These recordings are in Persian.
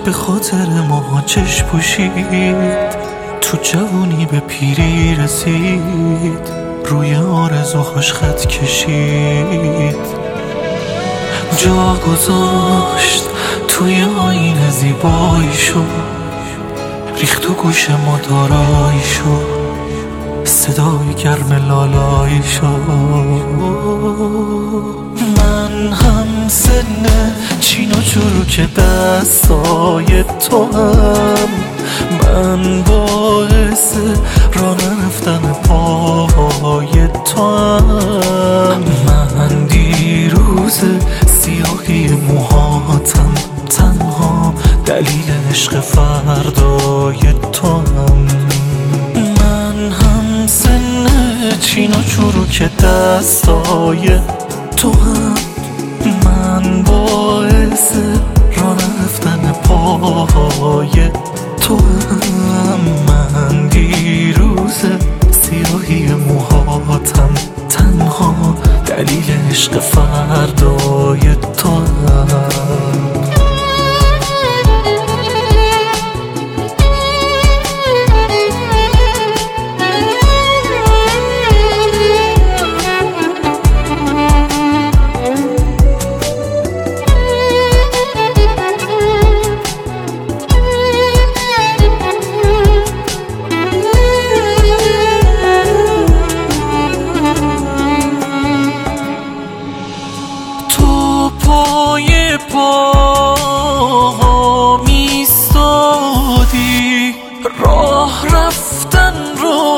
به خاطر ما چشم پوشید، تو جوانی به پیری رسید، روی آرزوهاش خط کشید، جا گذاشت توی آینه زیباییشو، ریخت تو گوش ما داراییشو، صدای گرم لالاییشو. من هم سن چین و چروک دستای تو هم، من باعث راه نرفتن پای تو هم، من دیروز سیاهی موهاتم، تنها دلیل عشق فردای تو هم. من هم سن چین و چروک دستای تو هم، من باعث راه رفتن پای تو هم، من دیروز سیاهی موهاتم، تنها دلیل عشق فردای تو هم. پای پاها میستادی، راه رفتن رو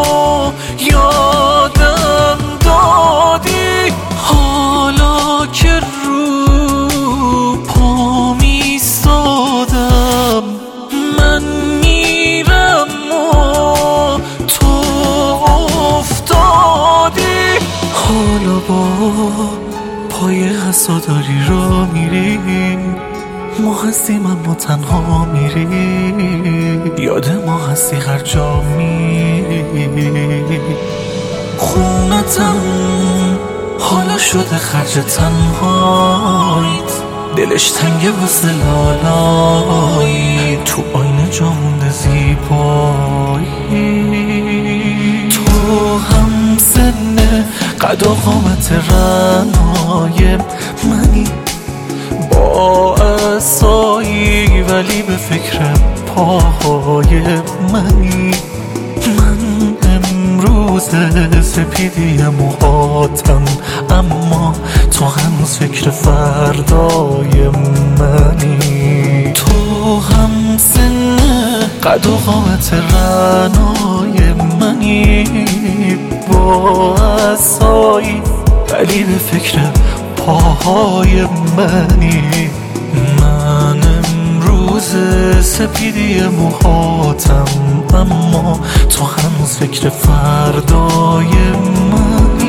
یادم دادی، حالا که رو پا میستادم، من میرم و تو افتادی، حالا با پای حساداری را میری، ما هستیم اما تنها میری، یاد ما هستی هر جا میری، خونتم حالا شده خرج تنهایت، دلش تنگه واسه لالایی، تو آینه جا مونده زیبایی، تو هم سن قد و قامت رنای منی، با عصایی ولی به فکر پاهای منی، من امروز سپیدی موهاتم، اما تو هنوز فکر فردای منی، تو هم سن قد و قامت رنای منی، با عصایی ولی به فکر پاهای منی، من امروز سپیدی موهاتم، اما تو هنوز فکر فردای منی.